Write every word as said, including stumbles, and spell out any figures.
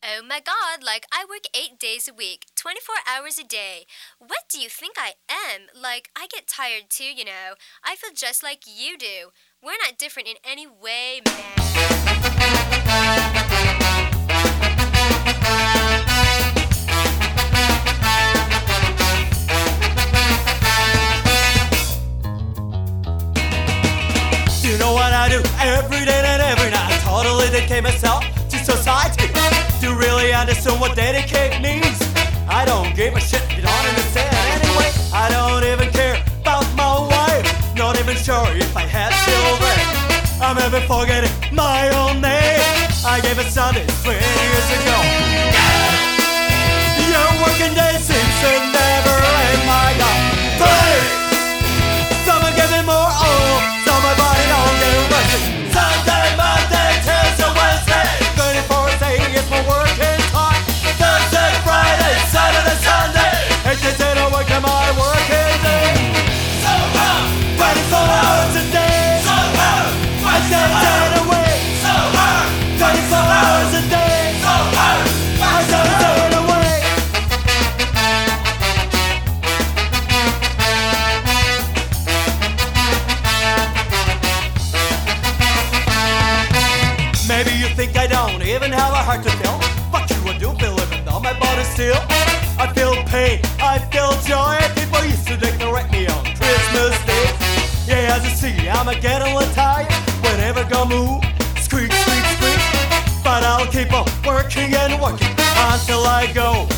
Oh my god, like I work eight days a week, twenty-four hours a day. What do you think I am? Like, I get tired too, you know. I feel just like you do. We're not different in any way, man. You know what I do every day and every night? Totally dedicate myself to society. Do you really understand what dedicate means? I don't give a shit, you don't understand anyway. I don't even care about my wife. Not even sure if I had children. I'm even forgetting my own name. I gave a Sunday twenty years ago. Your working day seems to never end, my God. Please! Someone give me more oil, so my body don't get rusty. Sunday, Monday, Tuesday, Wednesday, twenty-four seven is my working time. Thursday, Friday, Saturday, Sunday, eight days in a week, my working day. So hard, twenty-four hours a day. So hard, eight days in a week. So hard, twenty-four hours a day. So hard, eight days in a week. Maybe you think I don't even have a heart to feel. Fuck you, I do feel even though my body's still. I feel pain, I feel joy. People used to decorate me on Christmas Day. Yeah, as you see, I'm a getting a little tired. Whenever go move, squeak, squeak, squeak. But I'll keep on working and working until I go